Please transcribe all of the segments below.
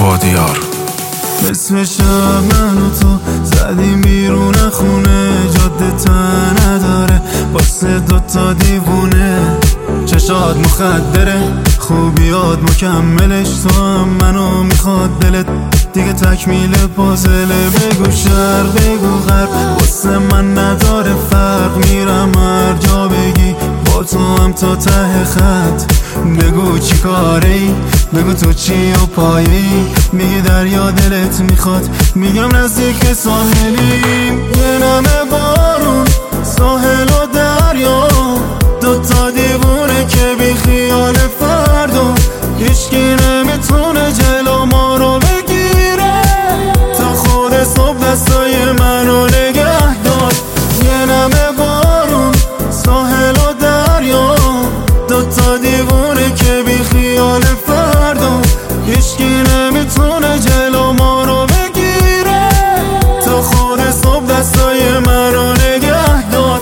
بادیار. اسم شب من و تو زدیم بیرون خونه، جاده تا نداره واسه دوتا دیوونه. چشات مخدره خوبیات مکملش، تو هم منو میخواد دلت دیگه تکمیل پازله. بگو شرق بگو غرب واسه من نداره فرق، میرم هر جا بگی با تو هم تا ته خط. بگو چی کاره ای، بگو تو چی و پایه ای، میگی دریا دلت میخواد، میگم نزدیک ساحلیم. یه نمه بارون ساحل و دریا، دوتا دیوونه که بی خیال فردا. هیچکی نمیتونه جلو ما رو بگیره، تا خود صبح دستای منو نگه دار. یه نمه بارون ساحل و دریا، دوتا دیوونه که بی خیال فردا. هیچکی نمیتونه جلو ما رو بگیره، تا خود صبح دستای منو نگه دار.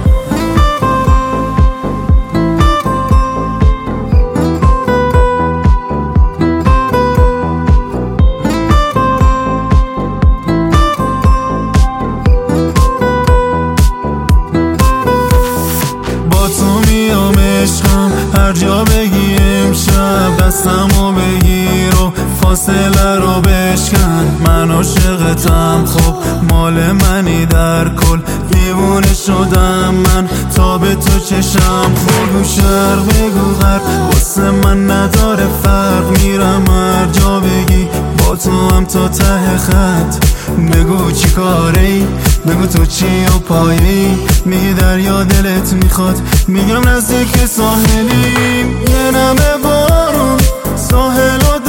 هر جا بگی امشب دستمو بگیر و فاصله رو بشکن. من عاشقتم خب مال منی در کل، دیوونه شدم من تا به تو چشم. بگو شرق بگو غرب واسه من نداره فرق، میرم هر جا بگی با تو هم تا ته خط. بگو چی کاره ای، بگو تو چی و پایه ای، میگی دریا دلت میخواد، میگم نزدیک ساحلیم. یه نمه بارون ساحل و